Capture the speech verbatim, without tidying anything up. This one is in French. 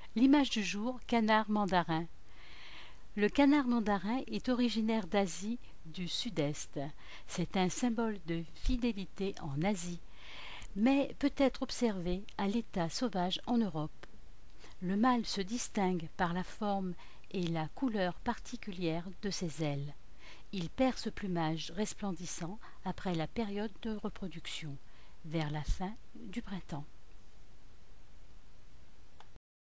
L'image du jour, canard mandarin. Le canard mandarin est originaire d'Asie du Sud-Est. C'est un symbole de fidélité en Asie, mais peut être observé à l'état sauvage en Europe. Le mâle se distingue par la forme et la couleur particulière de ses ailes. Il perd ce plumage resplendissant après la période de reproduction, vers la fin du printemps.